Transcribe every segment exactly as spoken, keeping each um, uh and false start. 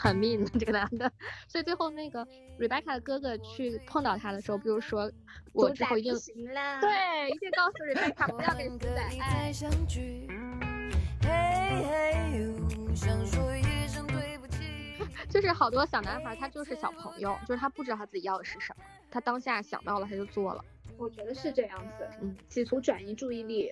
很 mean 的这个男的，所以最后那个 Rebecca 的哥哥去碰到他的时候，比如说我之后一定对一定告诉 Rebecca 不要给猪仔爱。就是好多小男孩他就是小朋友，就是他不知道他自己要的是什么，他当下想到了他就做了。 我觉得是这样子，嗯，企图转移注意力。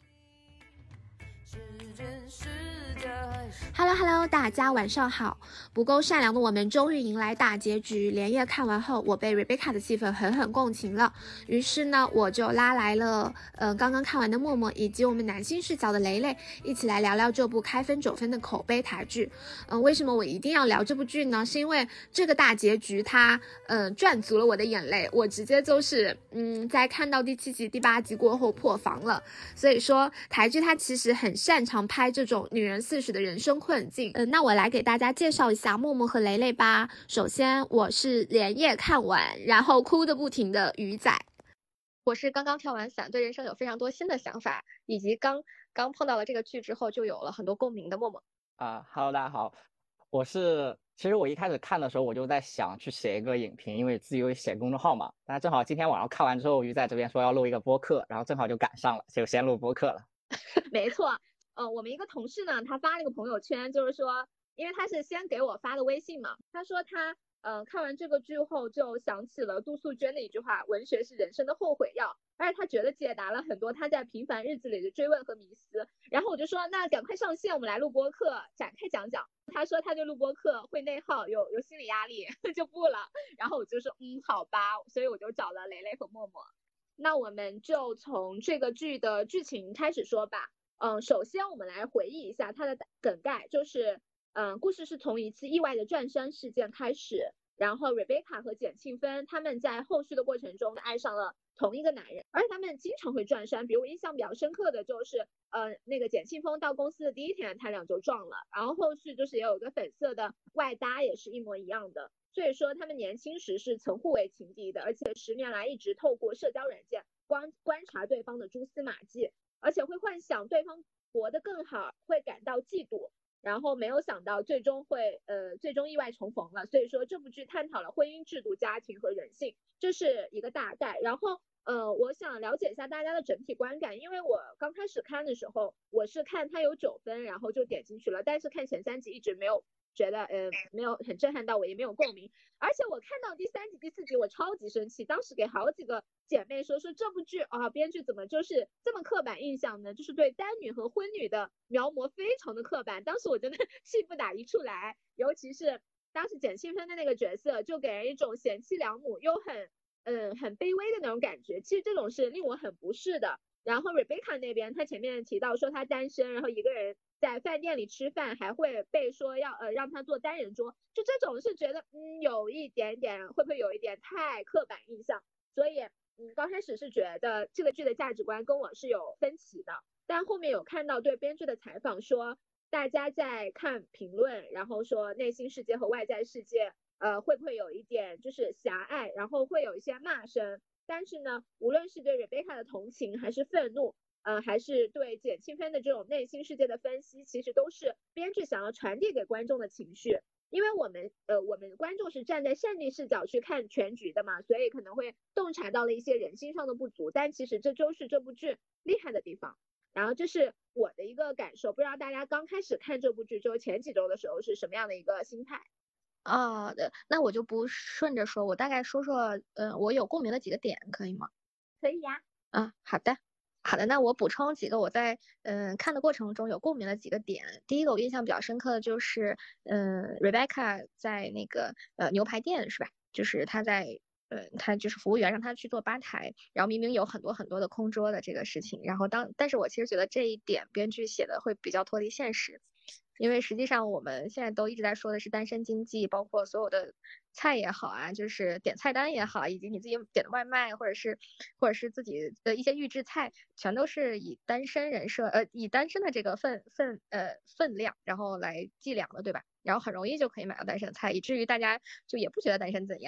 Hello Hello， 大家晚上好。不够善良的我们终于迎来大结局。连夜看完后，我被 Rebecca 的戏份狠狠共情了。于是呢，我就拉来了呃刚刚看完的默默以及我们男性视角的雷雷，一起来聊聊这部开分九分的口碑台剧。嗯、呃，为什么我一定要聊这部剧呢？是因为这个大结局它嗯、呃、赚足了我的眼泪，我直接就是嗯在看到第七集、第八集过后破防了。所以说台剧它其实很擅长拍这种女人四十的人生困境。嗯、呃，那我来给大家介绍一下默默和雷雷吧。首先我是连夜看完，然后哭得不停的鱼仔。 我是刚刚跳完伞，对人生有非常多新的想法，以及刚刚碰到了这个剧之后就有了很多共鸣的默默。 啊哈喽大家好，我是其实我一开始看的时候我就在想去写一个影评，因为自己有写公众号嘛，但是正好今天晚上看完之后鱼仔这边说要录一个播客，然后正好就赶上了，就先录播客了。 没错，呃，我们一个同事呢，他发了一个朋友圈，就是说，因为他是先给我发的微信嘛，他说他呃看完这个剧后就想起了杜素娟的一句话：文学是人生的后悔药，而且他觉得解答了很多他在平凡日子里的追问和迷思。然后我就说，那赶快上线，我们来录播客，展开讲讲。他说他对录播客会内耗，有有心理压力，就不了。然后我就说，嗯，好吧，所以我就找了雷雷和默默。那我们就从这个剧的剧情开始说吧。嗯，首先我们来回忆一下它的梗概，就是，嗯，故事是从一次意外的转山事件开始，然后 Rebecca 和简庆芬他们在后续的过程中爱上了同一个男人，而且他们经常会转山。比如我印象比较深刻的就是，呃，那个简庆芬到公司的第一天，他俩就撞了，然后后续就是也有一个粉色的外搭，也是一模一样的。所以说他们年轻时是曾互为情敌的，而且十年来一直透过社交软件观观察对方的蛛丝马迹。而且会幻想对方活得更好，会感到嫉妒，然后没有想到最终会呃最终意外重逢了。所以说这部剧探讨了婚姻制度、家庭和人性，这是一个大概。然后呃我想了解一下大家的整体观感，因为我刚开始看的时候我是看它有九分，然后就点进去了，但是看前三集一直没有觉得呃没有很震撼到我，也没有共鸣。而且我看到第三集第四集我超级生气，当时给好几个姐妹说说这部剧啊编剧怎么就是这么刻板印象呢，就是对单女和婚女的描摹非常的刻板。当时我真的气不打一处来，尤其是当时简庆芬的那个角色就给人一种贤妻良母又很嗯很卑微的那种感觉，其实这种是令我很不适的。然后 Rebecca 那边她前面提到说她单身，然后一个人在饭店里吃饭，还会被说要呃让她做单人桌，就这种是觉得嗯有一点点会不会有一点太刻板印象。所以嗯刚开始是觉得这个剧的价值观跟我是有分歧的，但后面有看到对编剧的采访说大家在看评论，然后说内心世界和外在世界呃会不会有一点就是狭隘，然后会有一些骂声。但是呢，无论是对 Rebecca 的同情还是愤怒，呃，还是对简庆芬的这种内心世界的分析，其实都是编剧想要传递给观众的情绪。因为我们呃我们观众是站在上帝视角去看全局的嘛，所以可能会洞察到了一些人性上的不足，但其实这就是这部剧厉害的地方。然后这是我的一个感受，不知道大家刚开始看这部剧就前几周的时候是什么样的一个心态？ 啊，那我就不顺着说，我大概说说，呃，我有共鸣的几个点，可以吗？ 可以呀。 啊，好的，好的，那我补充几个我在嗯、呃、看的过程中有共鸣的几个点。第一个我印象比较深刻的就是，嗯、呃、，Rebecca 在那个呃牛排店是吧？就是她在。呃，他就是服务员让他去做吧台，然后明明有很多很多的空桌的这个事情，然后当但是我其实觉得这一点编剧写的会比较脱离现实，因为实际上我们现在都一直在说的是单身经济，包括所有的菜也好啊，就是点菜单也好，以及你自己点的外卖，或者是或者是自己的一些预制菜，全都是以单身人设，呃，以单身的这个分分呃分量，然后来计量的，对吧？然后很容易就可以买到单身的菜，以至于大家就也不觉得单身怎样。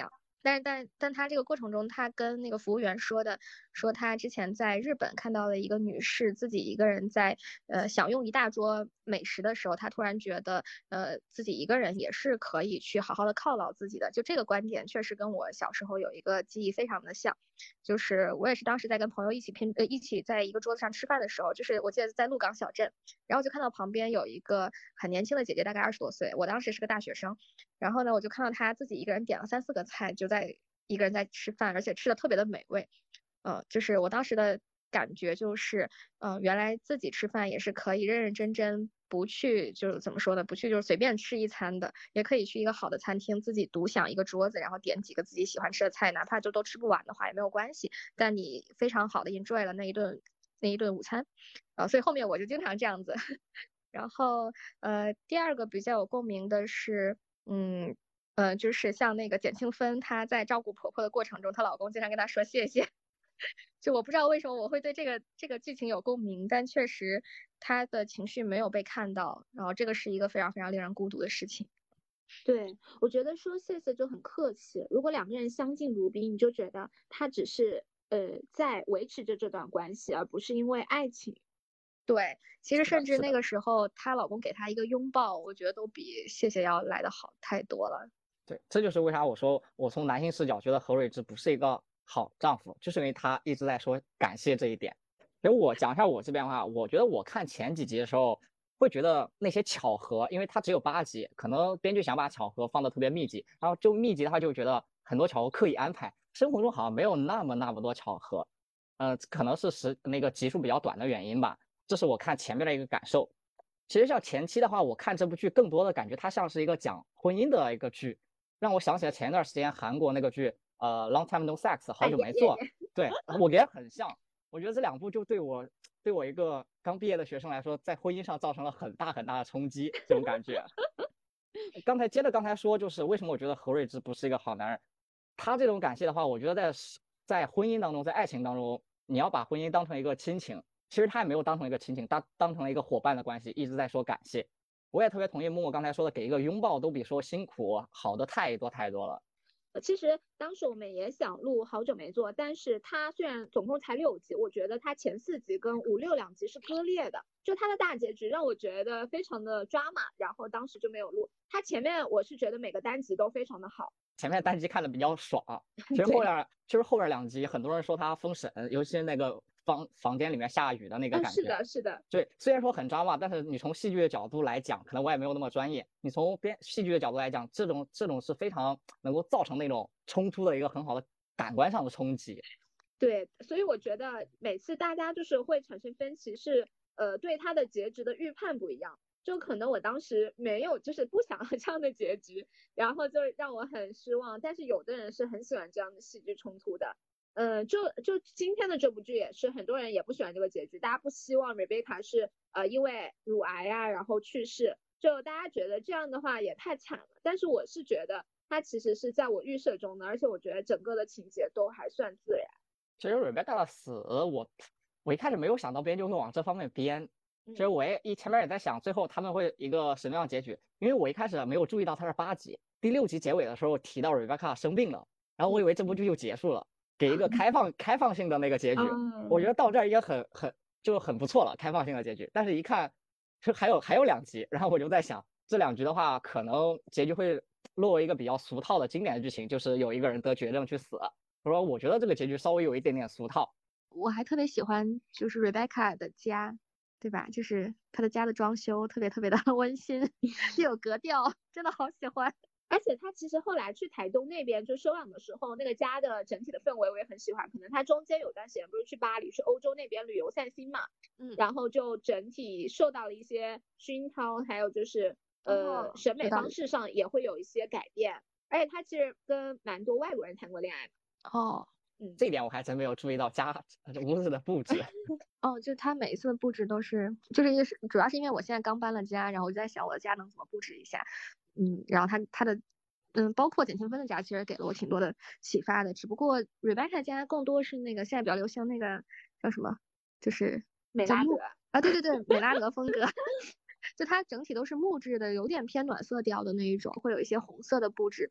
但是但但他这个过程中，他跟那个服务员说的，说他之前在日本看到了一个女士自己一个人在呃享用一大桌美食的时候，他突然觉得呃自己一个人也是可以去好好的犒劳自己的。就这个观点确实跟我小时候有一个记忆非常的像，就是我也是当时在跟朋友一起拼呃一起在一个桌子上吃饭的时候，就是我记得在鹿港小镇，然后就看到旁边有一个很年轻的姐姐，大概二十多岁，我当时是个大学生。然后呢，我就看到他自己一个人点了三四个菜，就在一个人在吃饭，而且吃的特别的美味。呃，就是我当时的感觉就是，嗯、呃，原来自己吃饭也是可以认认真真，不去就是怎么说呢，不去就是随便吃一餐的，也可以去一个好的餐厅，自己独享一个桌子，然后点几个自己喜欢吃的菜，哪怕就都吃不完的话也没有关系，但你非常好的 enjoy 了那一顿那一顿午餐。呃，所以后面我就经常这样子。然后呃，第二个比较有共鸣的是。嗯，呃，就是像那个简庆芬，她在照顾婆婆的过程中，她老公经常跟她说谢谢。就我不知道为什么我会对这个这个剧情有共鸣，但确实她的情绪没有被看到，然后这个是一个非常非常令人孤独的事情。 对，我觉得说谢谢就很客气，如果两个人相敬如宾，你就觉得他只是呃在维持着这段关系，而不是因为爱情。 对，其实是的是的甚至那个时候，她老公给她一个拥抱，我觉得都比谢谢要来的好太多了。 对，这就是为啥我说我从男性视角觉得何瑞芝不是一个好丈夫，就是因为他一直在说感谢这一点。所以我讲一下我这边的话，我觉得我看前几集的时候，会觉得那些巧合，因为它只有八集，可能编剧想把巧合放得特别密集，然后就密集的话就觉得很多巧合刻意安排，生活中好像没有那么那么多巧合，呃，可能是时那个集数比较短的原因吧，这是我看前面的一个感受。其实像前期的话，我看这部剧更多的感觉它像是一个讲婚姻的一个剧，让我想起了前一段时间韩国那个剧，呃，Long Time No Sex，好久没做，对，我觉得很像。我觉得这两部就对我对我一个刚毕业的学生来说，在婚姻上造成了很大很大的冲击，这种感觉。刚才接着刚才说，就是为什么我觉得何瑞芝不是一个好男人？他这种感谢的话，我觉得在在婚姻当中，在爱情当中，你要把婚姻当成一个亲情，其实他也没有当成一个亲情，当当成了一个伙伴的关系，一直在说感谢。我也特别同意默默刚才说的，给一个拥抱都比说辛苦好的太多太多了。 其实当时我们也想录好久没做，但是它虽然总共才六集，我觉得它前四集跟五六两集是割裂的，就它的大结局让我觉得非常的抓马，然后当时就没有录。它前面我是觉得每个单集都非常的好， 前面单集看的比较爽，其实后边其实后边两集很多人说他封神，尤其是那个房房间里面下雨的那个感觉。 是的，是的。 对，虽然说很抓马，但是你从戏剧的角度来讲，可能我也没有那么专业。你从编戏剧的角度来讲，这种这种是非常能够造成那种冲突的一个很好的感官上的冲击。 对，所以我觉得每次大家就是会产生分歧，是呃对他的结局的预判不一样。就可能我当时没有，就是不想要这样的结局，然后就让我很失望。但是有的人是很喜欢这样的戏剧冲突的。嗯、呃，就就今天的这部剧也是，很多人也不喜欢这个结局，大家不希望 Rebecca 是呃因为乳癌啊然后去世，就大家觉得这样的话也太惨了。但是我是觉得它其实是在我预设中的，而且我觉得整个的情节都还算自然。 其实 Rebecca 的死，我我一开始没有想到编剧会往这方面编。其实我也一前面也在想，最后他们会一个什么样的结局？因为我一开始没有注意到它是八集，第六集结尾的时候提到 Rebecca 生病了，然后我以为这部剧就结束了，给一个开放开放性的那个结局。我觉得到这儿也很很就很不错了，开放性的结局。但是一看是还有还有两集，然后我就在想，这两集的话，可能结局会落为一个比较俗套的经典的剧情，就是有一个人得绝症去死。我说我觉得这个结局稍微有一点点俗套。 我还特别喜欢就是 Rebecca 的家，对吧？就是她的家的装修特别特别的温馨，又有格调，真的好喜欢。 而且他其实后来去台东那边就休养的时候，那个家的整体的氛围我也很喜欢。可能他中间有段时间不是去巴黎、去欧洲那边旅游散心嘛，嗯，然后就整体受到了一些熏陶，还有就是呃、哦、审美方式上也会有一些改变。而且他其实跟蛮多外国人谈过恋爱的。 哦， 嗯，这一点我还真没有注意到家屋子的布置。 哦，就他每一次的布置都是，就是也是主要是因为我现在刚搬了家，然后我就在想我的家能怎么布置一下。嗯，然后他他的嗯，包括简庆芬的家其实给了我挺多的启发的，只不过 Rebecca 家更多是那个现在比较流行那个叫什么，就是美拉德啊，对对对，美拉德风格。就它整体都是木质的，有点偏暖色调的那一种，会有一些红色的布置。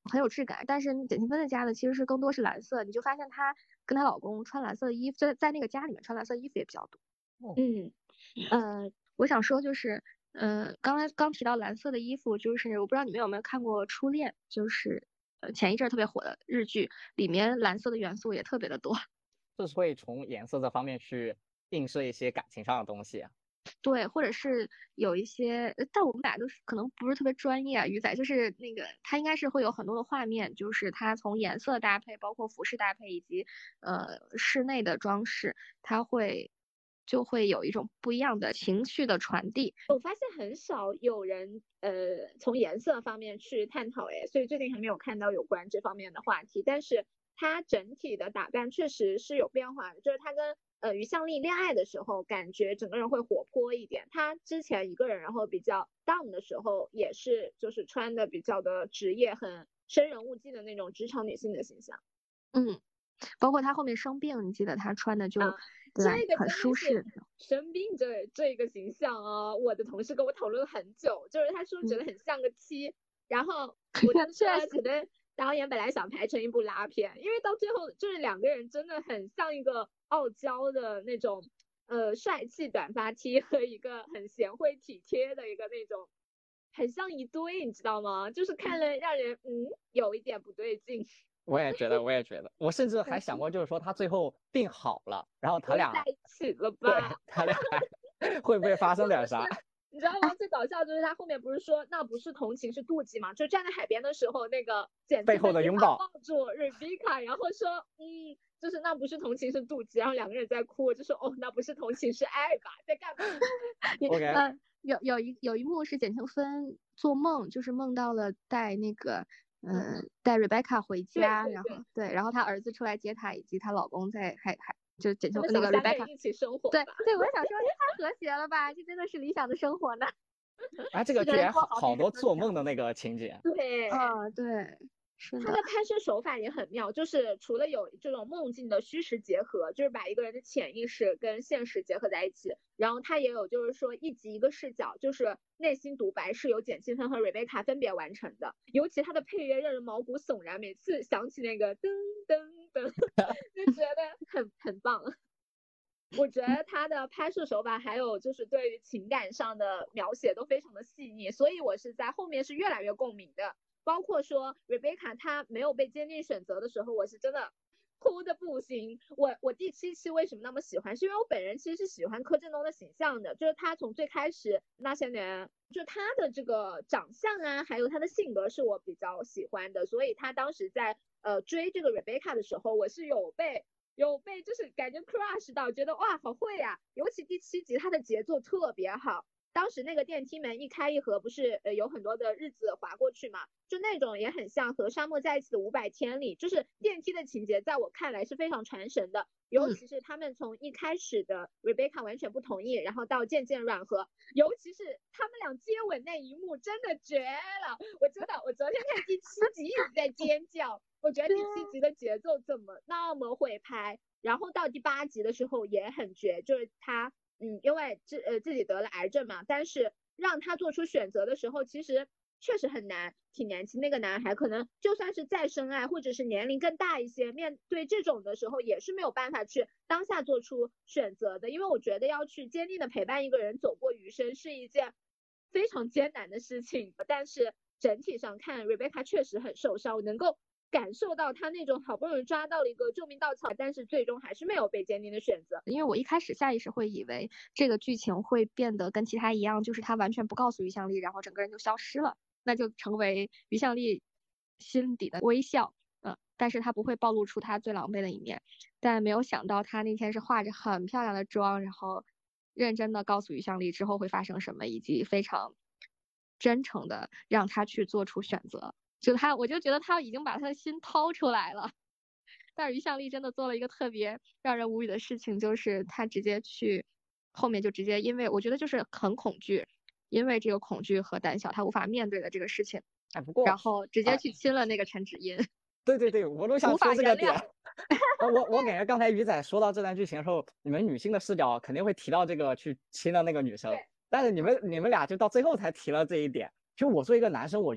很有质感。但是简庆芬的家呢，其实是更多是蓝色，你就发现她跟她老公穿蓝色的衣服，在在那个家里面穿蓝色的衣服也比较多。 嗯， 呃，我想说就是，呃，刚才刚提到蓝色的衣服，就是我不知道你们有没有看过《初恋》，就是呃前一阵儿特别火的日剧，里面蓝色的元素也特别的多。 就是会从颜色这方面去映射一些感情上的东西啊。 对，或者是有一些，呃但我们俩都是可能不是特别专业啊，鱼仔就是那个他应该是会有很多的画面，就是他从颜色搭配，包括服饰搭配以及呃室内的装饰，他会就会有一种不一样的情绪的传递。 我发现很少有人呃从颜色方面去探讨，哎，所以最近还没有看到有关这方面的话题。但是它整体的打扮确实是有变化的，就是他跟呃于向丽恋爱的时候，感觉整个人会活泼一点。他之前一个人然后比较 down 的时候，也是就是穿的比较的职业，很生人勿近的那种职场女性的形象。 嗯，包括他后面生病，你记得他穿的就、 啊、 对很这个真的是舒适。 生病这这个形象啊，我的同事跟我讨论了很久，就是他说觉得很像个 T，、嗯、然后我就说可能导演本来想拍成一部拉片，因为到最后就是两个人真的很像一个傲娇的那种呃帅气短发 T 和一个很贤惠体贴的一个那种，很像一对，你知道吗？就是看了让人嗯有一点不对劲。 我也觉得，我也觉得，我甚至还想过，就是说他最后病好了，然后他俩在一起了吧？ 对，他俩会不会发生点啥？ 你知道吗？最搞笑就是他后面不是说那不是同情是妒忌嘛？就站在海边的时候，那个简背后的拥抱抱住 Rebecca， 然后说嗯，就是那不是同情是妒忌，然后两个人在哭，就说哦那不是同情是爱吧？在干嘛 ？OK， 呃，有有一有一幕是简庆芬做梦，就是梦到了带那个。嗯，带 Rebecca 回家， 对对对然后对，然后她儿子出来接她，以及她老公在还还就简庆那个 Rebecca 一起生活。 对对，我想说太和谐了吧，这真的是理想的生活呢。 哎，这个居然好好多做梦的那个情节。 对， 啊、对。是他的拍摄手法也很妙，就是除了有这种梦境的虚实结合，就是把一个人的潜意识跟现实结合在一起，然后他也有就是说一集一个视角，就是内心独白是由简庆芬和 Rebecca 分别完成的，尤其他的配乐让人毛骨悚然，每次想起那个噔噔噔就觉得很很棒。我觉得他的拍摄手法还有就是对于情感上的描写都非常的细腻，所以我是在后面是越来越共鸣的。包括说 Rebecca 她没有被坚定选择的时候，我是真的哭的不行。我我第七期为什么那么喜欢，是因为我本人其实是喜欢柯震东的形象的，就是他从最开始那些年，就他的这个长相啊，还有他的性格是我比较喜欢的，所以他当时在呃追这个 Rebecca 的时候，我是有被有被就是感觉 crush 到，觉得哇好会呀、啊，尤其第七集他的节奏特别好。当时那个电梯门一开一合，不是呃有很多的日子划过去嘛，就那种也很像和沙漠在一起的五百天里，就是电梯的情节，在我看来是非常传神的。尤其是他们从一开始的 Rebecca 完全不同意，然后到渐渐软和，尤其是他们俩接吻那一幕，真的绝了！我真的，我昨天看第七集一直在尖叫，我觉得第七集的节奏怎么那么会拍，然后到第八集的时候也很绝，就是他。嗯，因为自呃自己得了癌症嘛，但是让他做出选择的时候，其实确实很难。挺年轻那个男孩，可能就算是再深爱，或者是年龄更大一些，面对这种的时候，也是没有办法去当下做出选择的。因为我觉得要去坚定的陪伴一个人走过余生，是一件非常艰难的事情。但是整体上看 ，Rebecca 确实很受伤，我能够感受到他那种好不容易抓到了一个救命稻草，但是最终还是没有被坚定的选择。 因为我一开始下意识会以为这个剧情会变得跟其他一样，就是他完全不告诉于向丽，然后整个人就消失了，那就成为于向丽心底的微笑，嗯，但是他不会暴露出他最狼狈的一面。但没有想到他那天是化着很漂亮的妆，然后认真的告诉于向丽之后会发生什么，以及非常真诚的让他去做出选择。就他，我就觉得他已经把他的心掏出来了。但是于向丽真的做了一个特别让人无语的事情，就是他直接去后面就直接，因为我觉得就是很恐惧，因为这个恐惧和胆小，他无法面对的这个事情， 哎，不过然后直接去亲了那个陈芷茵。 对对对，我都想说这个点。我我感觉刚才鱼仔说到这段剧情的时候，你们女性的视角肯定会提到这个去亲了那个女生，但是你们你们俩就到最后才提了这一点。就我作为一个男生，我觉得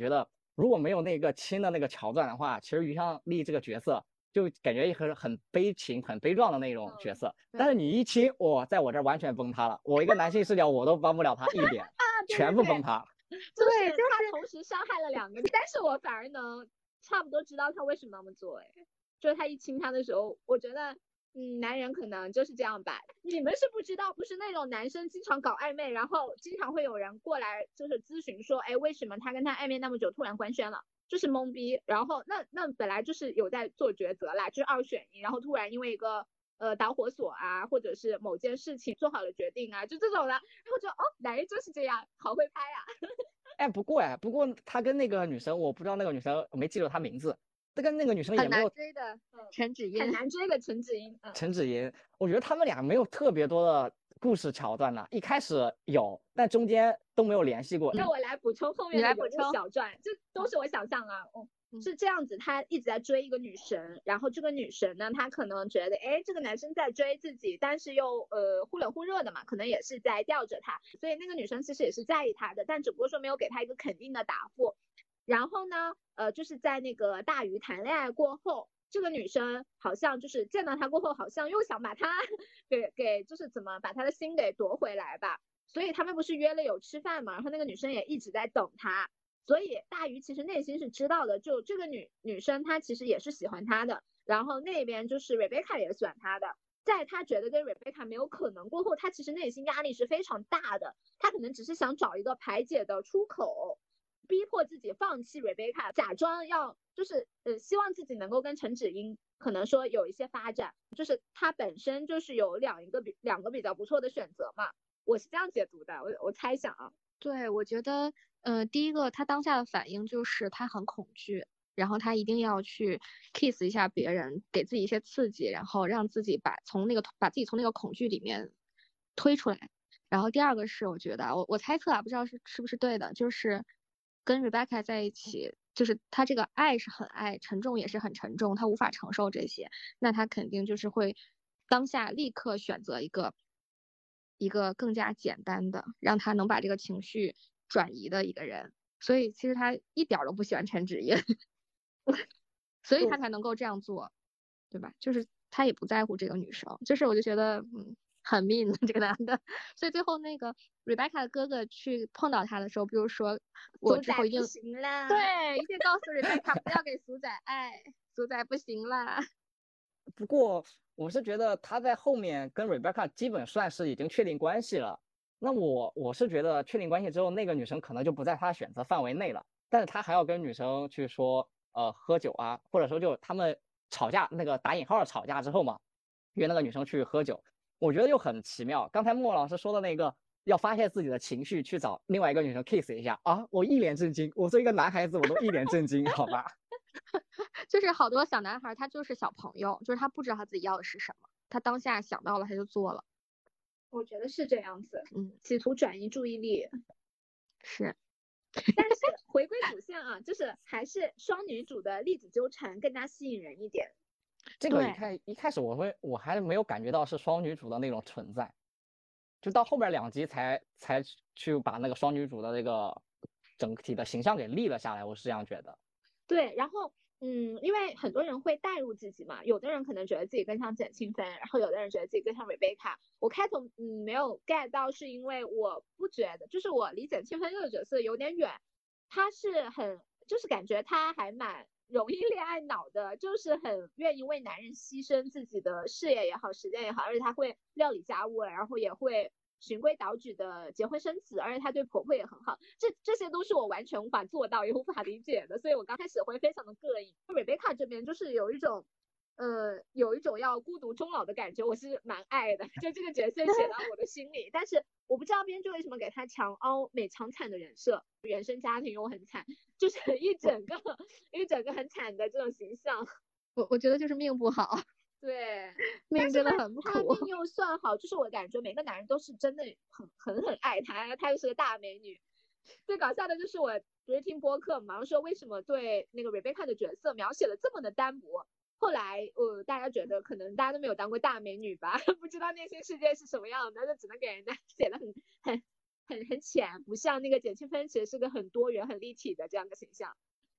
如果没有那个亲的那个桥段的话，其实于香丽这个角色就感觉很很悲情、很悲壮的那种角色。但是你一亲，哇，在我这儿完全崩塌了。我一个男性视角，我都帮不了他一点， 啊，对全部崩塌。 就是他同时伤害了两个，但是我反而能差不多知道他为什么那么做。哎，就是他一亲他的时候，我觉得。嗯，男人可能就是这样吧。你们是不知道，不是那种男生经常搞暧昧，然后经常会有人过来就是咨询说，哎，为什么他跟他暧昧那么久突然官宣了，就是懵逼。然后那那本来就是有在做抉择啦，就是二选一，然后突然因为一个呃导火索啊，或者是某件事情做好了决定啊，就这种的。然后就哦，男人就是这样，好会拍啊。 哎，不过哎，不过他跟那个女生，我不知道那个女生，我没记住她名字。这跟那个女生也没有很难追的，陈芷茵很难追的陈芷茵。 陈芷茵，我觉得他们俩没有特别多的故事桥段呢。一开始有，但中间都没有联系过。 那我来补充后面的人物小传，这都是我想象啊。哦，是这样子，他一直在追一个女神，然后这个女神呢，她可能觉得，哎，这个男生在追自己，但是又呃忽冷忽热的嘛，可能也是在吊着他，所以那个女生其实也是在意他的，但只不过说没有给他一个肯定的答复。然后呢，呃，就是在那个大鱼谈恋爱过后，这个女生好像就是见到他过后，好像又想把他给给就是怎么把他的心给夺回来吧。所以他们不是约了有吃饭嘛，然后那个女生也一直在等他。所以大鱼其实内心是知道的，就这个女女生她其实也是喜欢他的，然后那边就是 Rebecca 也喜欢他的。在他觉得跟 Rebecca 没有可能过后，他其实内心压力是非常大的，他可能只是想找一个排解的出口。逼迫自己放弃 Rebecca， 假装要就是呃希望自己能够跟陈芷茵可能说有一些发展，就是他本身就是有两一个比两个比较不错的选择嘛，我是这样解读的，我我猜想啊。 对，我觉得呃第一个他当下的反应就是他很恐惧，然后他一定要去 kiss 一下别人，给自己一些刺激，然后让自己把从那个把自己从那个恐惧里面推出来。然后第二个是我觉得我我猜测啊，不知道是是不是对的，就是跟 Rebecca 在一起，就是他这个爱是很爱，沉重也是很沉重，他无法承受这些，那他肯定就是会当下立刻选择一个一个更加简单的，让他能把这个情绪转移的一个人。所以其实他一点都不喜欢陈芷茵，所以他才能够这样做，对吧？就是他也不在乎这个女生，就是我就觉得嗯。很 mean 这个男的，所以最后那个 Rebecca 的哥哥去碰到他的时候，比如说我之后一定行啦， 对，一定告诉 Rebecca 不要给苏仔爱，苏仔不行啦。 不过我是觉得他在后面跟 Rebecca 基本算是已经确定关系了。那我我是觉得确定关系之后，那个女生可能就不在他选择范围内了，但是他还要跟女生去说呃喝酒啊，或者说就他们吵架那个打引号的吵架之后嘛，约那个女生去喝酒。我觉得又很奇妙，刚才莫老师说的那个要发泄自己的情绪去找另外一个女生 kiss 一下啊，我一脸震惊，我作为一个男孩子我都一脸震惊，好吧？ 就是好多小男孩他就是小朋友，就是他不知道他自己要的是什么，他当下想到了他就做了。 我觉得是这样子， 嗯， 企图转移注意力。 是， 但是回归主线啊，就是还是双女主的粒子纠缠更加吸引人一点。 这个一开一开始我会我还没有感觉到是双女主的那种存在，就到后边两集才才去把那个双女主的那个整体的形象给立了下来，我是这样觉得。 对，然后嗯，因为很多人会带入自己嘛，有的人可能觉得自己更像简庆芬，然后有的人觉得自己更像 Rebecca。我开头嗯没有 get 到，是因为我不觉得，就是我离简庆芬这个角色有点远，他是很就是感觉他还蛮容易恋爱脑的，就是很愿意为男人牺牲自己的事业也好，时间也好，而且他会料理家务，然后也会循规蹈矩的结婚生子，而且他对婆婆也很好，这这些都是我完全无法做到也无法理解的，所以我刚开始会非常的膈应。Rebecca 这边就是有一种呃，有一种要孤独终老的感觉，我是蛮爱的，就这个角色写到我的心里。但是我不知道编剧为什么给他强凹美强惨的人设，原生家庭又很惨，就是一整个一整个很惨的这种形象。 我我觉得就是命不好， 对， 命真的很不苦。 他命又算好，就是我感觉每个男人都是真的很很很爱他，他又是个大美女。最搞笑的就是我不是听播客嘛，说为什么对那个 Rebecca 的角色描写的这么的单薄。后来呃，大家觉得可能大家都没有当过大美女吧，不知道内心世界是什么样的，就只能给人家写的很很很很浅，不像那个简庆芬其实是个很多元很立体的这样的形象。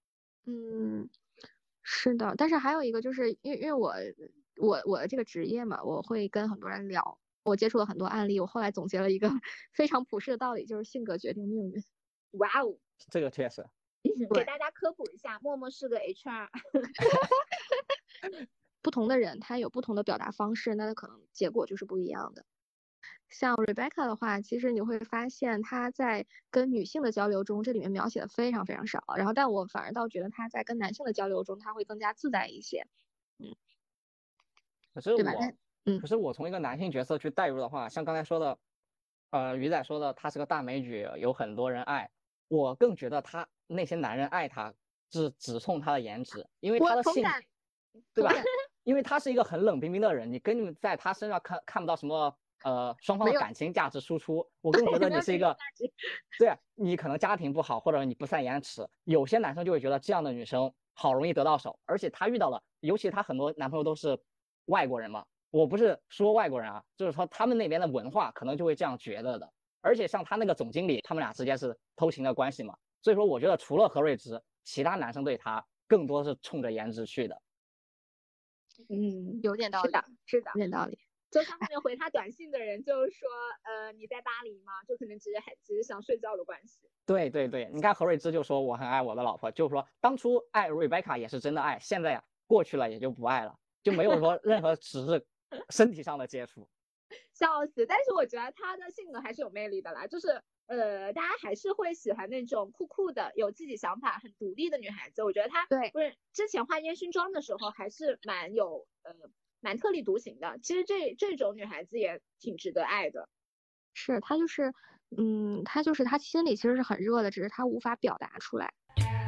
嗯，是的，但是还有一个就是因为因为我我我的这个职业嘛，我会跟很多人聊，我接触了很多案例，我后来总结了一个非常普世的道理，就是性格决定命运。 哇哦， 这个确实。 给大家科普一下，默默是个 H R。 不同的人他有不同的表达方式，那他可能结果就是不一样的。像 Rebecca 的话，其实你会发现她在跟女性的交流中，这里面描写的非常非常少。然后，但我反而倒觉得她在跟男性的交流中，她会更加自在一些。嗯， 可是对吧？ 我， 那嗯， 可是我从一个男性角色去代入的话，像刚才说的，呃，鱼仔说的，她是个大美女，有很多人爱。我更觉得她那些男人爱她是只冲她的颜值，因为她的性， 我同感， 对吧？ 同感因为她是一个很冷冰冰的人，你根本在她身上看看不到什么呃双方的没有感情价值输出。我更觉得没有你是一个，对啊，你可能家庭不好，或者你不善言辞，有些男生就会觉得这样的女生好容易得到手，而且她遇到了，尤其她很多男朋友都是外国人嘛。我不是说外国人啊，就是说他们那边的文化可能就会这样觉得的。而且像他那个总经理，他们俩之间是偷情的关系嘛，所以说我觉得除了何瑞芝，其他男生对他更多是冲着颜值去的。 嗯， 有点道理， 是的，是的有。点道理。 就他后面回他短信的人就是说，呃，你在巴黎吗？就可能只是还只是想睡觉的关系。 对对对，你看何瑞芝就说我很爱我的老婆，就是说当初爱瑞贝卡也是真的爱，现在呀过去了也就不爱了，就没有说任何只是身体上的接触。 笑死！但是我觉得他的性格还是有魅力的啦，就是呃，大家还是会喜欢那种酷酷的、有自己想法、很独立的女孩子。我觉得她对不是之前画烟熏妆的时候还是蛮有呃蛮特立独行的。其实这这种女孩子也挺值得爱的。 是她就是，嗯，她就是她心里其实是很热的，只是她无法表达出来。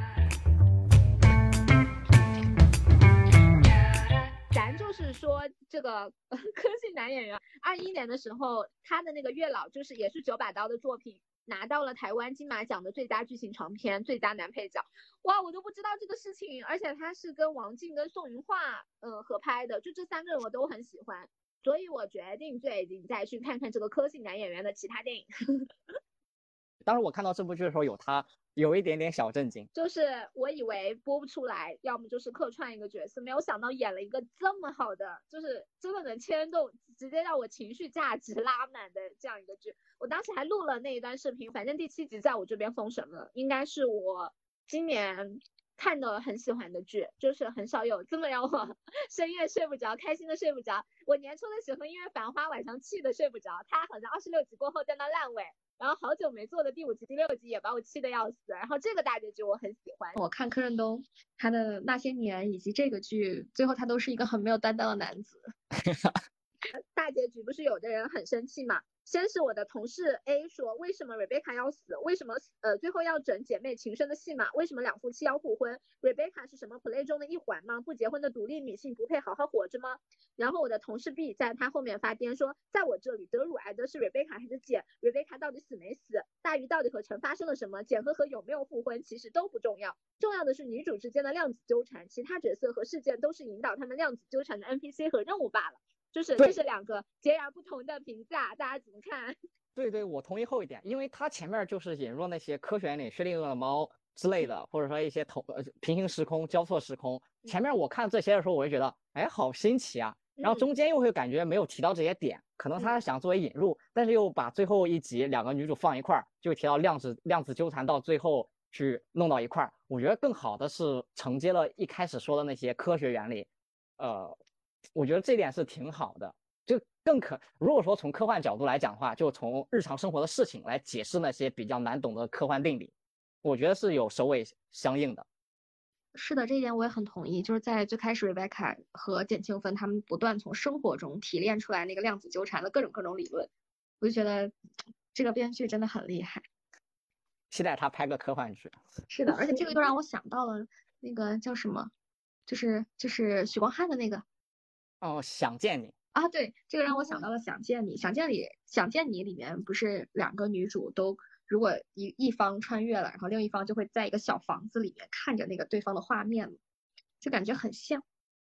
咱就是说这个呃科技男演员，二一年的时候，他的那个月老就是也是九把刀的作品，拿到了台湾金马奖的最佳剧情长片、最佳男配角。哇，我都不知道这个事情，而且他是跟王静跟宋云桦呃合拍的，就这三个人我都很喜欢，所以我决定最近再去看看这个科技男演员的其他电影。 当时我看到这部剧的时候，有他有一点点小震惊。 就是我以为播不出来，要么就是客串一个角色，没有想到演了一个这么好的，就是真的能牵动，直接让我情绪价值拉满的这样一个剧。我当时还录了那一段视频，反正第七集在我这边封神了，应该是我今年看的很喜欢的剧，就是很少有这么让我深夜睡不着、开心的睡不着。我年初的时候因为繁花晚上气的睡不着，它好像二十六集过后在那烂尾。然后好久没做的第五集、第六集也把我气得要死，然后这个大结局我很喜欢。 我看柯震东他的那些年以及这个剧，最后他都是一个很没有担当的男子。 大结局不是有的人很生气嘛？先是我的同事 A 说，为什么 Rebecca 要死？为什么呃最后要整姐妹情深的戏码？为什么两夫妻要互婚 ？Rebecca 是什么 play 中的一环吗？不结婚的独立女性不配好好活着吗？然后我的同事 B 在他后面发癫说，在我这里得乳癌的是 Rebecca 还是简 ？Rebecca 到底死没死？大鱼到底和陈发生了什么？简和和有没有复婚其实都不重要，重要的是女主之间的量子纠缠，其他角色和事件都是引导他们量子纠缠的 N P C 和任务罢了。就是这是两个截然不同的评价，大家怎么看？ 对对，我同意后一点，因为他前面就是引入那些科学原理、薛定谔的猫之类的，或者说一些同呃平行时空、交错时空。前面我看这些的时候，我就觉得，哎，好新奇啊。然后中间又会感觉没有提到这些点，可能他想作为引入，但是又把最后一集两个女主放一块儿，就提到量子量子纠缠，到最后去弄到一块儿。我觉得更好的是承接了一开始说的那些科学原理，呃。我觉得这点是挺好的，就更可。如果说从科幻角度来讲的话，就从日常生活的事情来解释那些比较难懂的科幻定理，我觉得是有首尾相应的。 是的，这一点我也很同意。就是在最开始，Rebecca 和简庆芬他们不断从生活中提炼出来那个量子纠缠的各种各种理论，我就觉得这个编剧真的很厉害。 期待他拍个科幻剧。 是的，而且这个又让我想到了那个叫什么，就是就是许光汉的那个。 哦，想见你啊，对，这个让我想到了《想见你》。想见你，想见你里面不是两个女主都，如果一一方穿越了，然后另一方就会在一个小房子里面看着那个对方的画面，就感觉很像。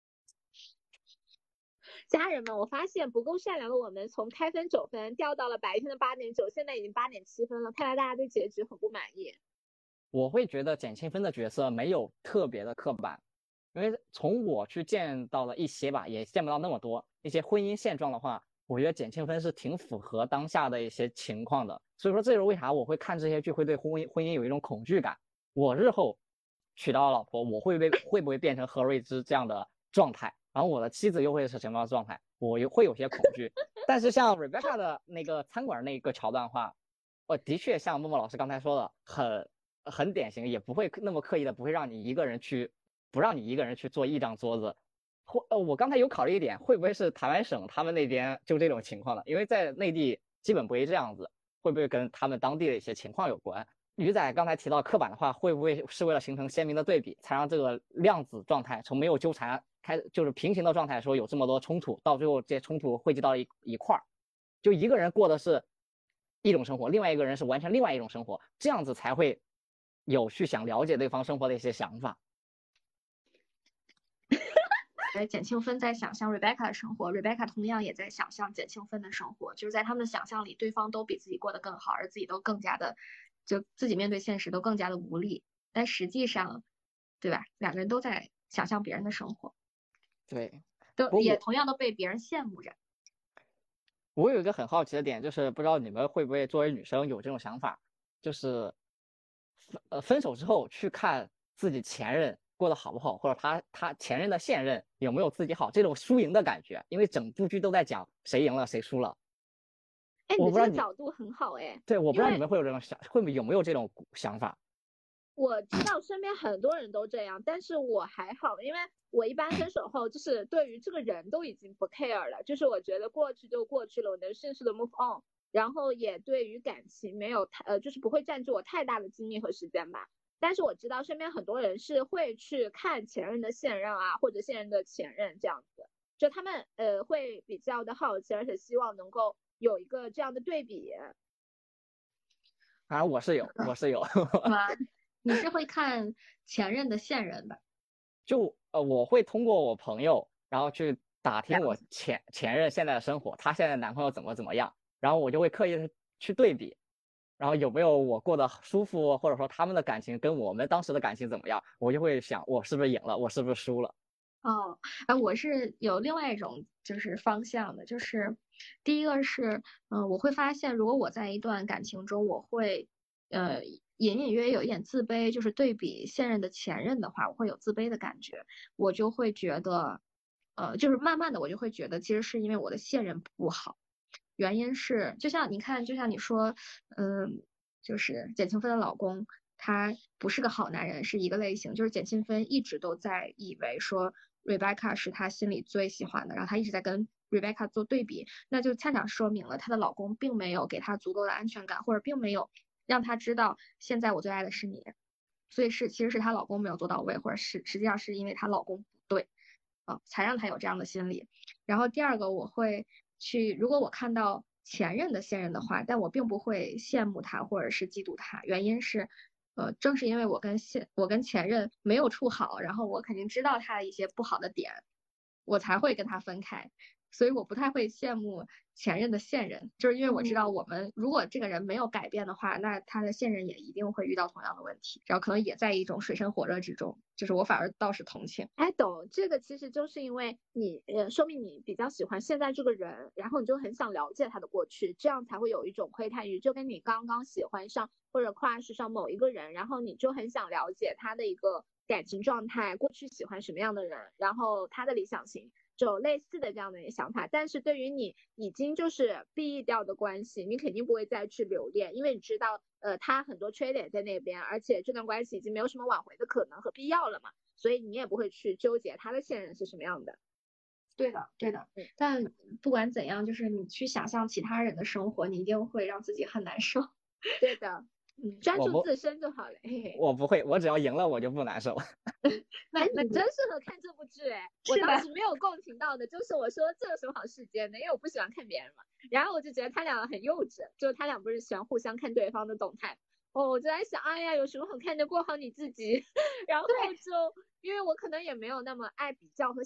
家人们，我发现不够善良的我们从开分九分掉到了白天的八点九，现在已经八点七分了，看来大家对结局很不满意。 我会觉得简庆芬的角色没有特别的刻板，因为从我去见到了一些吧，也见不到那么多一些婚姻现状的话，我觉得简庆芬是挺符合当下的一些情况的。所以说这就是为啥我会看这些剧会对婚姻婚姻有一种恐惧感。我日后娶到了老婆，我会不会会不会变成何瑞芝这样的状态？然后我的妻子又会是什么样的状态？我又会有些恐惧。但是像 Rebecca 的那个餐馆那个桥段的话，我的确像默默老师刚才说的，很很典型，也不会那么刻意的，不会让你一个人去，不让你一个人去做一张桌子。或呃，我刚才有考虑一点，会不会是台湾省他们那边就这种情况的？因为在内地基本不会这样子，会不会跟他们当地的一些情况有关？鱼仔刚才提到刻板的话，会不会是为了形成鲜明的对比，才让这个量子状态从没有纠缠开，就是平行的状态说有这么多冲突，到最后这些冲突汇集到一一块儿，就一个人过的是一种生活，另外一个人是完全另外一种生活，这样子才会有去想了解对方生活的一些想法。 简庆芬在想象 Rebecca 的生活 ，Rebecca 同样也在想象简庆芬的生活，就是在他们的想象里，对方都比自己过得更好，而自己都更加的，就自己面对现实都更加的无力。但实际上，对吧？两个人都在想象别人的生活， 对， 都也同样都被别人羡慕着。 我有一个很好奇的点，就是不知道你们会不会作为女生有这种想法，就是呃分手之后去看自己前任过得好不好，或者他他前任的现任有没有自己好，这种输赢的感觉，因为整部剧都在讲谁赢了谁输了。 哎，你这个角度很好哎。 对，我不知道你们会有这种想，会不会有没有这种想法？ 我知道身边很多人都这样，但是我还好，因为我一般分手后就是对于这个人都已经不 care 了，就是我觉得过去就过去了，我能迅速的 move on， 然后也对于感情没有太呃，就是不会占据我太大的精力和时间吧。但是我知道身边很多人是会去看前任的现任啊，或者现任的前任这样子，就他们呃会比较的好奇，而且希望能够有一个这样的对比。 啊，我是有，我是有。 你是会看前任的现任的？ 就呃，我会通过我朋友，然后去打听我前前任现在的生活，他现在男朋友怎么怎么样，然后我就会刻意的去对比，然后有没有我过得舒服，或者说他们的感情跟我们当时的感情怎么样，我就会想我是不是赢了，我是不是输了。 哦，哎，我是有另外一种就是方向的，就是第一个是，嗯、呃，我会发现，如果我在一段感情中，我会，呃，隐隐约约有一点自卑，就是对比现任的前任的话，我会有自卑的感觉，我就会觉得，呃，就是慢慢的我就会觉得，其实是因为我的现任不好，原因是，就像你看，就像你说，嗯，就是简庆芬的老公。他不是个好男人，是一个类型。就是简庆芬一直都在以为说 Rebecca 是他心里最喜欢的，然后他一直在跟 Rebecca 做对比，那就恰巧说明了她的老公并没有给她足够的安全感，或者并没有让她知道现在我最爱的是你，所以是其实是她老公没有做到位，或者是实际上是因为她老公不对啊，才让她有这样的心理。然后第二个我会去，如果我看到前任的现任的话，但我并不会羡慕他或者是嫉妒他，原因是。呃，正是因为我跟现我跟前任没有处好，然后我肯定知道他的一些不好的点，我才会跟他分开。所以我不太会羡慕前任的现任，就是因为我知道我们如果这个人没有改变的话，那他的现任也一定会遇到同样的问题，然后可能也在一种水深火热之中。就是我反而倒是同情。 哎，懂，这个其实就是因为你，呃，说明你比较喜欢现在这个人，然后你就很想了解他的过去，这样才会有一种窥探欲，就跟你刚刚喜欢上或者 crush 上某一个人，然后你就很想了解他的一个感情状态，过去喜欢什么样的人，然后他的理想型。就类似的这样的一个想法，但是对于你已经就是毕业掉的关系，你肯定不会再去留恋，因为你知道，呃，他很多缺点在那边，而且这段关系已经没有什么挽回的可能和必要了嘛，所以你也不会去纠结他的现任是什么样的。 对的，对的。但不管怎样，就是你去想象其他人的生活，你一定会让自己很难受。 对的。嗯，专注自身就好了。嘿嘿， 我不会，我只要赢了我就不难受。 那你真适合看这部剧哎！我当时没有共情到的，就是我说这有什么好世间的，因为我不喜欢看别人嘛。然后我就觉得他俩很幼稚，就是他俩不是喜欢互相看对方的动态。哦，我就在想，哎呀，有什么好看的，过好你自己。然后就因为我可能也没有那么爱比较和想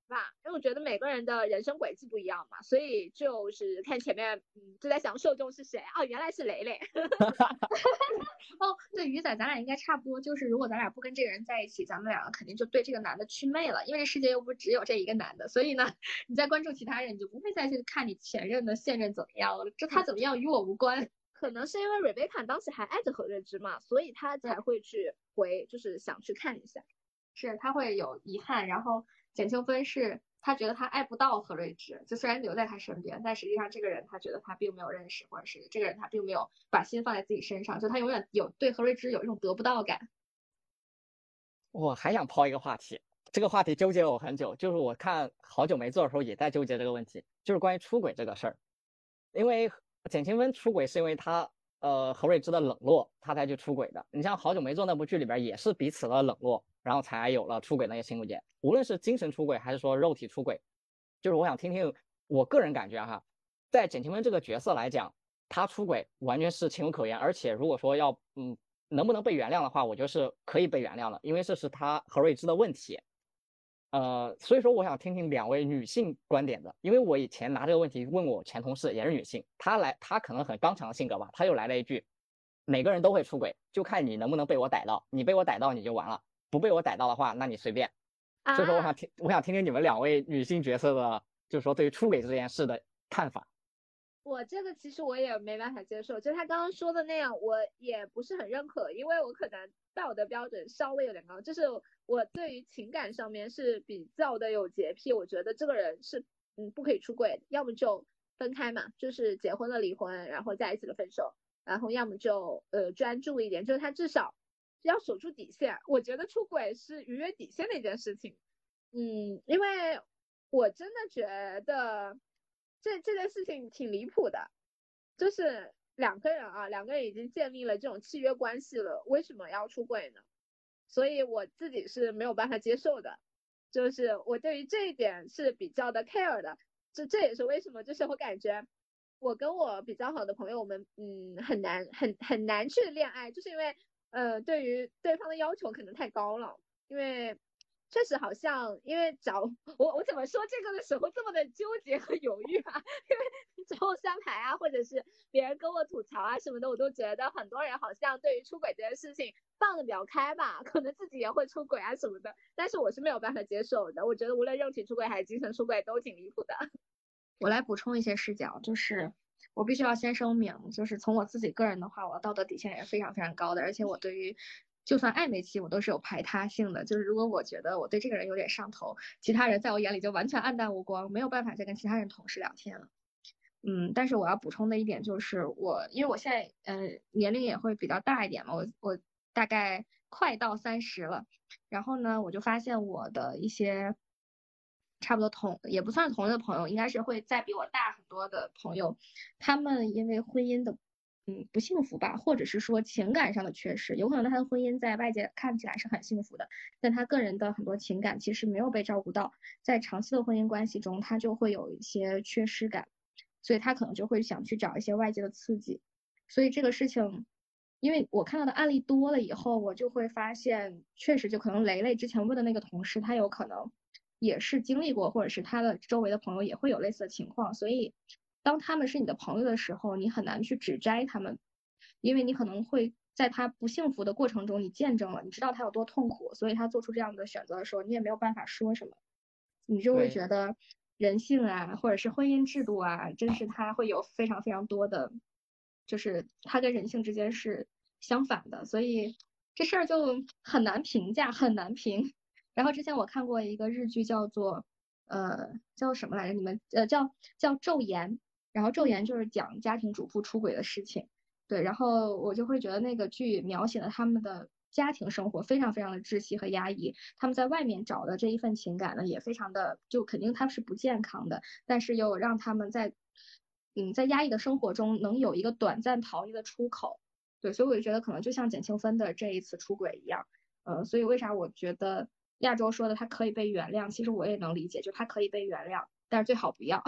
吧，因为我觉得每个人的人生轨迹不一样嘛，所以就是看前面，嗯，就在想受众是谁哦，原来是雷雷。 哦，对，鱼仔，咱俩应该差不多，就是如果咱俩不跟这个人在一起，咱们两个肯定就对这个男的祛魅了，因为这世界又不只有这一个男的，所以呢，你在关注其他人，你就不会再去看你前任的现任怎么样了，这他怎么样与我无关。 可能是因为瑞贝卡当时还爱着何瑞芝嘛，所以他才会去回，就是想去看一下。 是他会有遗憾，然后简秋芬是他觉得他爱不到何瑞芝，就虽然留在他身边，但实际上这个人他觉得他并没有认识，或者是这个人他并没有把心放在自己身上，就他永远有对何瑞芝有一种得不到感。 我还想抛一个话题，这个话题纠结了我很久，就是我看好久没做的时候也在纠结这个问题，就是关于出轨这个事儿。因为简清芬出轨是因为他呃何瑞芝的冷落，他才去出轨的。你像好久没做那部剧里边也是彼此的冷落，然后才有了出轨那些新闻节，无论是精神出轨还是说肉体出轨，就是我想听听我个人感觉哈，在简清芬这个角色来讲，他出轨完全是情有可原，而且如果说要嗯能不能被原谅的话，我觉得是可以被原谅的，因为这是他何瑞芝的问题。呃，所以说我想听听两位女性观点的，因为我以前拿这个问题问我前同事，也是女性，她来，她可能很刚强的性格吧，她又来了一句，每个人都会出轨，就看你能不能被我逮到，你被我逮到你就完了，不被我逮到的话，那你随便。 啊、 所以说我想听，我想听听你们两位女性角色的，就是说对于出轨这件事的看法。 我这个其实我也没办法接受，就他刚刚说的那样，我也不是很认可，因为我可能道德标准稍微有点高，就是我对于情感上面是比较的有洁癖，我觉得这个人是嗯不可以出轨，要么就分开嘛，就是结婚了离婚，然后在一起了分手，然后要么就呃专注一点，就是他至少要守住底线。我觉得出轨是逾越底线的一件事情，嗯，因为我真的觉得。这这件事情挺离谱的，就是两个人啊，两个人已经建立了这种契约关系了，为什么要出轨呢？所以我自己是没有办法接受的，就是我对于这一点是比较的 care 的，这这也是为什么，就是我感觉我跟我比较好的朋友，我们嗯很难很很难去恋爱，就是因为呃对于对方的要求可能太高了，因为。确实好像，因为找我我怎么说这个的时候这么的纠结和犹豫啊？因为找我算牌啊，或者是别人跟我吐槽啊什么的，我都觉得很多人好像对于出轨这件事情放的比较开吧，可能自己也会出轨啊什么的，但是我是没有办法接受的。我觉得无论肉体出轨还是精神出轨都挺离谱的。 我来补充一些视角，就是我必须要先声明，就是从我自己个人的话，我的道德底线也是非常非常高的，而且我对于就算暧昧期我都是有排他性的，就是如果我觉得我对这个人有点上头，其他人在我眼里就完全黯淡无光，没有办法再跟其他人同时聊天了。嗯，但是我要补充的一点就是我，因为我现在呃年龄也会比较大一点嘛，我我大概快到三十了，然后呢，我就发现我的一些差不多同也不算同龄的朋友，应该是会再比我大很多的朋友，他们因为婚姻的嗯不幸福吧，或者是说情感上的缺失，有可能他的婚姻在外界看起来是很幸福的，但他个人的很多情感其实没有被照顾到，在长期的婚姻关系中，他就会有一些缺失感，所以他可能就会想去找一些外界的刺激，所以这个事情。因为我看到的案例多了以后，我就会发现，确实就可能雷雷之前问的那个同事，他有可能也是经历过，或者是他的周围的朋友也会有类似的情况，所以当他们是你的朋友的时候，你很难去指摘他们，因为你可能会在他不幸福的过程中，你见证了，你知道他有多痛苦，所以他做出这样的选择的时候，你也没有办法说什么，你就会觉得人性啊，或者是婚姻制度啊，真是他会有非常非常多的。就是它跟人性之间是相反的，所以这事儿就很难评价，很难评。然后之前我看过一个日剧，叫做呃叫什么来着？你们呃叫叫《昼颜》，然后《昼颜》就是讲家庭主妇出轨的事情。对，然后我就会觉得那个剧描写了他们的家庭生活非常非常的窒息和压抑，他们在外面找的这一份情感呢，也非常的就肯定他们是不健康的，但是又让他们在。嗯，在压抑的生活中能有一个短暂逃逸的出口，对，所以我就觉得可能就像简庆芬的这一次出轨一样，呃，所以为啥我觉得亚洲说的他可以被原谅，其实我也能理解，就他可以被原谅，但是最好不要。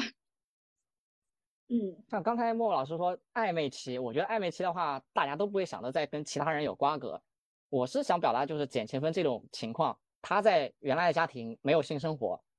嗯， 像刚才莫老师说暧昧期，我觉得暧昧期的话，大家都不会想着再跟其他人有瓜葛。我是想表达就是简庆芬这种情况，他在原来的家庭没有性生活，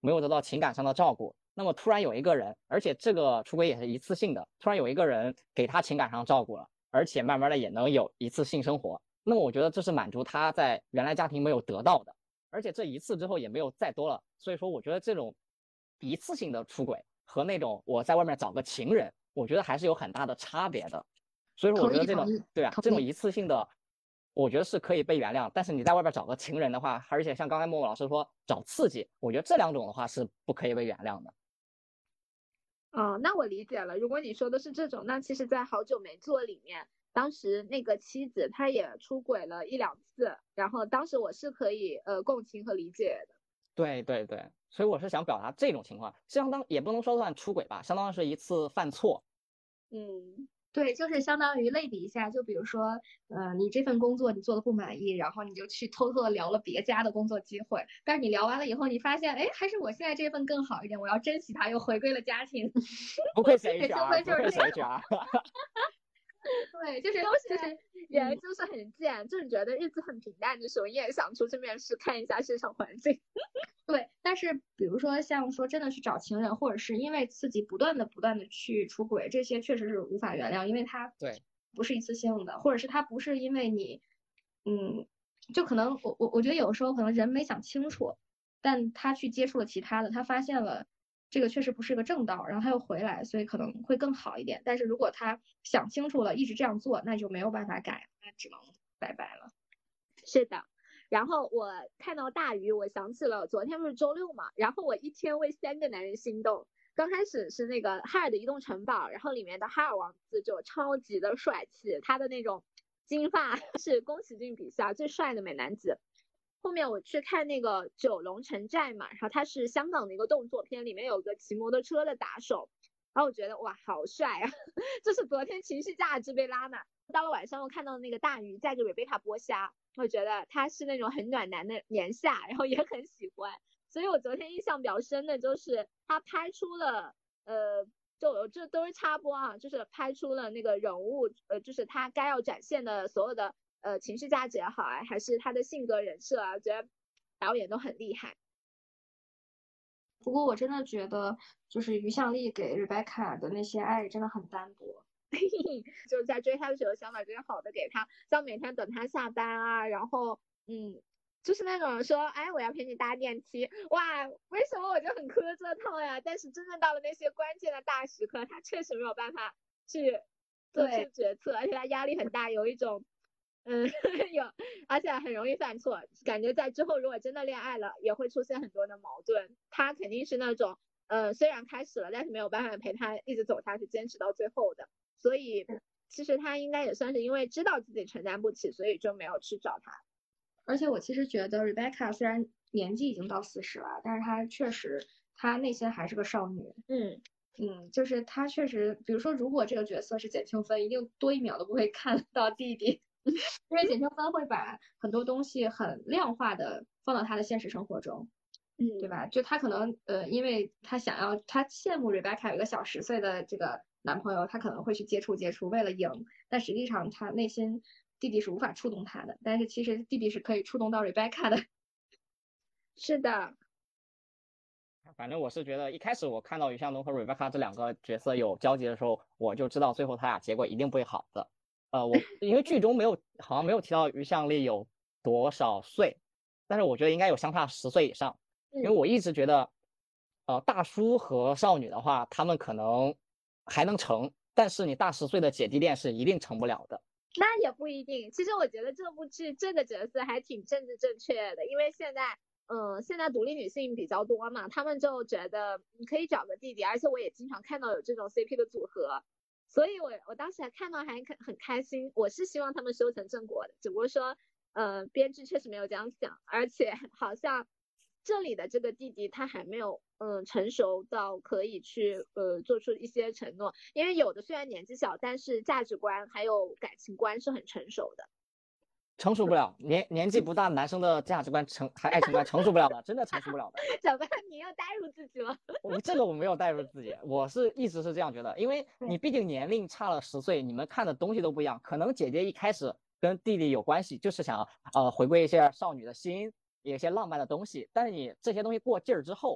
没有得到情感上的照顾，那么突然有一个人，而且这个出轨也是一次性的，突然有一个人给他情感上照顾了，而且慢慢的也能有一次性生活，那么我觉得这是满足他在原来家庭没有得到的，而且这一次之后也没有再多了，所以说我觉得这种一次性的出轨和那种我在外面找个情人，我觉得还是有很大的差别的。所以说我觉得这种对啊，这种一次性的我觉得是可以被原谅，但是你在外边找个情人的话，而且像刚才默默老师说找刺激，我觉得这两种的话是不可以被原谅的。 哦，那我理解了。如果你说的是这种，那其实在好久没做里面，当时那个妻子她也出轨了一两次，然后当时我是可以呃共情和理解的。 对对对，所以我是想表达这种情况，相当也不能说算出轨吧，相当于是一次犯错。 嗯， 对，就是相当于类比一下，就比如说，呃，你这份工作你做的不满意，然后你就去偷偷的聊了别家的工作机会，但是你聊完了以后，你发现，哎，还是我现在这份更好一点，我要珍惜它，又回归了家庭。 不愧是对 H 纠 R， 纷就是不愧是 H R。 对，就是都就是是人就是很贱，就是觉得日子很平淡的时候，你也想出去面试看一下市场环境。 对，但是比如说像说真的去找情人，或者是因为自己不断的不断的去出轨，这些确实是无法原谅，因为它对不是一次性的，或者是它不是因为你，嗯，就可能我我我觉得有时候可能人没想清楚，但他去接触了其他的，他发现了这个确实不是个正道，然后他又回来，所以可能会更好一点。但是如果他想清楚了，一直这样做，那就没有办法改，那只能拜拜了。 是的。然后我看到大鱼，我想起了昨天不是周六嘛，然后我一天为三个男人心动。刚开始是那个哈尔的移动城堡，然后里面的哈尔王子就超级的帅气，他的那种金发是宫崎骏笔下最帅的美男子。后面我去看那个九龙城寨嘛，然后他是香港的一个动作片，里面有个骑摩托车的打手，然后我觉得哇好帅啊，就是昨天情绪价值被拉满。到了晚上我看到那个大鱼载着瑞贝卡剥虾，我觉得他是那种很暖男的年下，然后也很喜欢，所以我昨天印象比较深的就是他拍出了呃，就这都是插播啊，就是拍出了那个人物呃，就是他该要展现的所有的呃情绪价值也好啊，还是他的性格人设啊，我觉得导演都很厉害。 不过我真的觉得，就是于向丽给 Rebecca 的那些爱真的很单薄。 就是在追他的时候想把这些好的给他，像每天等他下班啊，然后嗯，就是那种说，哎，我要陪你搭电梯，哇，为什么我就很磕这套呀？但是真正到了那些关键的大时刻，他确实没有办法去做出决策，而且他压力很大，有一种嗯有，而且很容易犯错，感觉在之后如果真的恋爱了，也会出现很多的矛盾。他肯定是那种呃，虽然开始了，但是没有办法陪他一直走下去，坚持到最后的。所以其实他应该也算是因为知道自己承担不起，所以就没有去找他。 而且我其实觉得 Rebecca 虽然年纪已经到四十了，但是她确实她内心还是个少女。 嗯嗯，就是她确实，比如说如果这个角色是简秋芬，一定多一秒都不会看到弟弟，因为简秋芬会把很多东西很量化的放到她的现实生活中。 嗯， 对吧？就她可能呃，因为她想要，她羡慕 Rebecca 有个小十岁的这个男朋友，她可能会去接触接触，为了赢。但实际上，她内心弟弟是无法触动她的，但是其实弟弟是可以触动到 Rebecca 的。 是的。 反正我是觉得一开始我看到于向东和 Rebecca 这两个角色有交集的时候，我就知道最后他俩结果一定不会好的。呃，我因为剧中没有好像没有提到于向丽有多少岁，但是我觉得应该有相差十岁以上，因为我一直觉得，呃，大叔和少女的话，他们可能还能成，但是你大十岁的姐弟恋是一定成不了的。 那也不一定，其实我觉得这部剧这个角色还挺政治正确的，因为现在嗯，现在独立女性比较多嘛，他们就觉得你可以找个弟弟，而且我也经常看到有这种 C P 的组合，所以我我当时还看到还很开心。我是希望他们修成正果的，只不过说呃编剧确实没有这样想，而且好像这里的这个弟弟他还没有嗯成熟到可以去呃做出一些承诺，因为有的虽然年纪小，但是价值观还有感情观是很成熟的。 成熟不了，年年纪不大，男生的价值观成还爱情观成熟不了的，真的成熟不了的。 小白，你又代入自己了？ 我这个我没有代入自己，我是一直是这样觉得，因为你毕竟年龄差了十岁，你们看的东西都不一样。可能姐姐一开始跟弟弟有关系，就是想呃回归一些少女的心，有一些浪漫的东西。但是你这些东西过劲儿之后，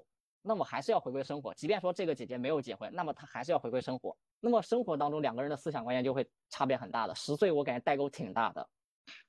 那么还是要回归生活。即便说这个姐姐没有结婚，那么她还是要回归生活。那么生活当中两个人的思想观念就会差别很大的。十岁我感觉代沟挺大的。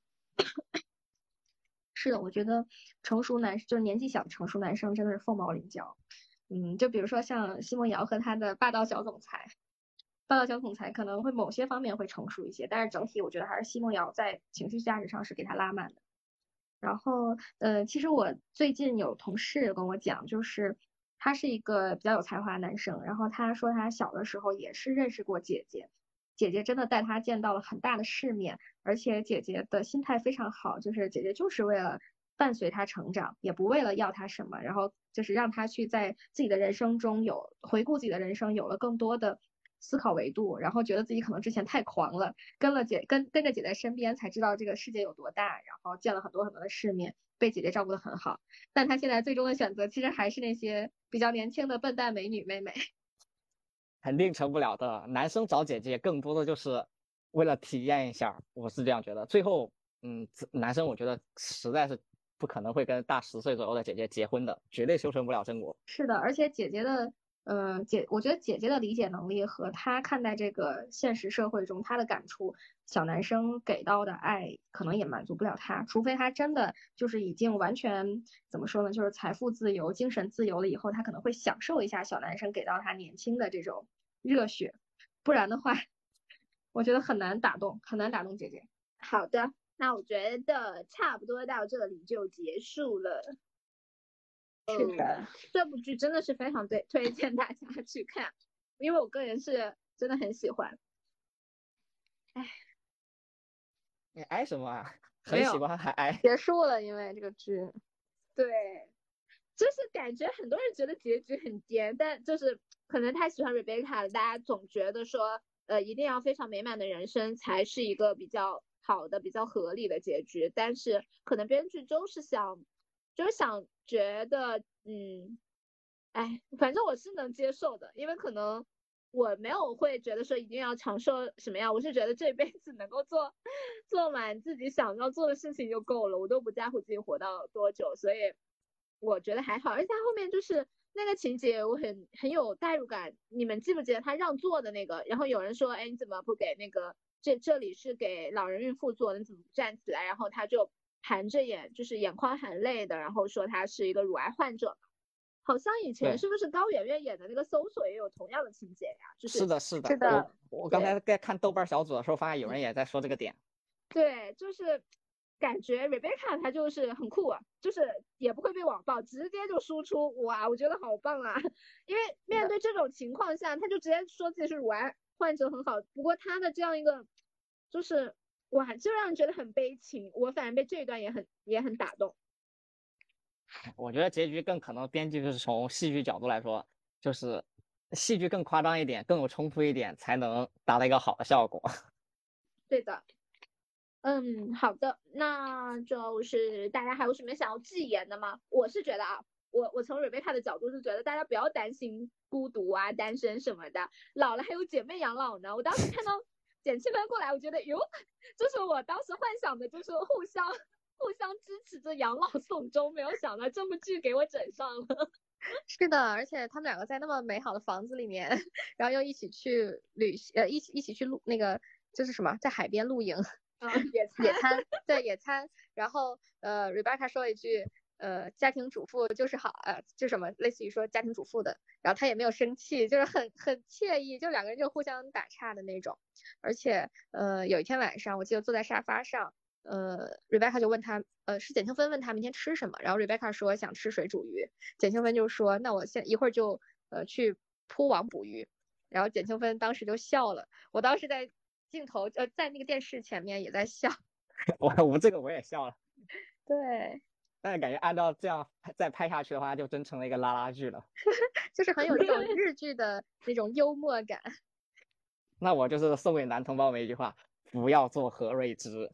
是的，我觉得成熟男就是年纪小的成熟男生真的是凤毛麟角。嗯，就比如说像奚梦瑶和他的霸道小总裁，霸道小总裁可能会某些方面会成熟一些，但是整体我觉得还是奚梦瑶在情绪价值上是给他拉满的。然后，呃，其实我最近有同事跟我讲，就是他是一个比较有才华的男生，然后他说他小的时候也是认识过姐姐，姐姐真的带他见到了很大的世面，而且姐姐的心态非常好，就是姐姐就是为了伴随他成长，也不为了要他什么，然后就是让他去在自己的人生中有回顾自己的人生，有了更多的思考维度，然后觉得自己可能之前太狂了，跟了姐跟跟着姐在身边才知道这个世界有多大，然后见了很多很多的世面，被姐姐照顾得很好。但他现在最终的选择其实还是那些比较年轻的笨蛋美女妹妹。 肯定成不了的。男生找姐姐更多的就是为了体验一下，我是这样觉得。最后，嗯，男生我觉得实在是不可能会跟大十岁左右的姐姐结婚的，绝对修成不了正果。 是的，而且姐姐的，呃，姐，我觉得姐姐的理解能力和她看待这个现实社会中她的感触，小男生给到的爱可能也满足不了她，除非他真的就是已经完全怎么说呢，就是财富自由、精神自由了以后，他可能会享受一下小男生给到他年轻的这种热血，不然的话，我觉得很难打动，很难打动姐姐。 好的，那我觉得差不多到这里就结束了。 是的， 这部剧真的是非常对推荐大家去看，因为我个人是真的很喜欢。哎， 你哀什么啊？ 没有很喜欢还哀。 结束了，因为这个剧， 对，就是感觉很多人觉得结局很颠，但就是可能太喜欢 Rebecca 了，大家总觉得说，呃，一定要非常美满的人生才是一个比较好的、比较合理的结局。但是可能编剧就是想，就是想觉得，嗯，哎，反正我是能接受的，因为可能我没有会觉得说一定要长寿什么样，我是觉得这辈子能够做做满自己想要做的事情就够了，我都不在乎自己活到多久，所以我觉得还好。而且他后面就是那个情节，我很很有代入感。你们记不记得他让座的那个？然后有人说，哎，你怎么不给那个？这这里是给老人孕妇坐的，你怎么不站起来？然后他就含着眼，就是眼眶含泪的，然后说他是一个乳癌患者。好像以前是不是高圆圆演的那个搜索也有同样的情节呀？就是是的，是的， 是的， 我我刚才在看豆瓣小组的时候，发现有人也在说这个点。 对，就是感觉 Rebecca 她就是很酷啊，就是也不会被网暴，直接就输出，哇，我觉得好棒啊！因为面对这种情况下，他就直接说自己是乳癌患者很好。不过他的这样一个，就是哇，就让人觉得很悲情。我反正被这一段也很也很打动。 我觉得结局更可能编剧就是从戏剧角度来说，就是戏剧更夸张一点，更有冲突一点，才能达到一个好的效果。 对的。嗯，好的，那就是大家还有什么想要寄言的吗？我是觉得啊，我我从 Rebecca 的角度是觉得大家不要担心孤独啊、单身什么的，老了还有姐妹养老呢。我当时看到简庆芬过来，我觉得哟，就是我当时幻想的就是互相互相支持着养老送终，没有想到这部剧给我整上了。 是的，而且他们两个在那么美好的房子里面，然后又一起去旅行，呃，一起一起去露那个就是什么，在海边露营。 啊，野餐， 野餐，对野餐，然后呃，Rebecca 说了一句，呃，家庭主妇就是好，呃，就什么类似于说家庭主妇的，然后他也没有生气，就是很很惬意，就两个人就互相打岔的那种。而且呃，有一天晚上，我记得坐在沙发上，呃，Rebecca 就问他，呃，是简庆芬问他明天吃什么，然后 Rebecca 说想吃水煮鱼，简庆芬就说那我现一会儿就呃去铺网捕鱼，然后简庆芬当时就笑了，我当时在。镜头呃，在那个电视前面也在笑， 我我这个我也笑了。 对， 但是感觉按照这样再拍下去的话，就真成了一个拉拉剧了， 就是很有这种日剧的那种幽默感。 那我就是送给男同胞们一句话：不要做何瑞芝。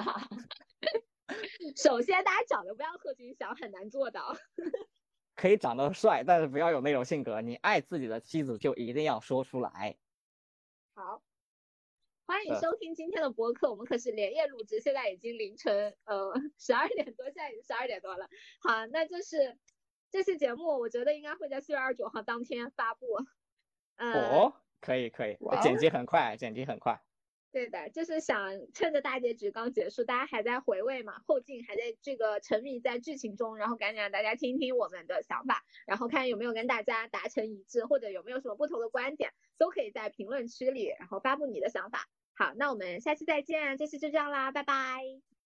首先，大家长得不要贺军翔，很难做到。 可以长得帅，但是不要有那种性格。你爱自己的妻子，就一定要说出来。 好。欢迎收听今天的播客，我们可是连夜录制，现在已经凌晨呃十二点多，现在已经十二点多了。好，那就是这期节目我觉得应该会在四月二十九号当天发布。呃， 哦，可以可以， 哇剪辑很快，剪辑很快。 对的，就是想趁着大结局刚结束，大家还在回味嘛，后劲还在这个沉迷在剧情中，然后赶紧让大家听听我们的想法，然后看有没有跟大家达成一致，或者有没有什么不同的观点，都可以在评论区里，然后发布你的想法。好，那我们下期再见，这期就这样啦，拜拜。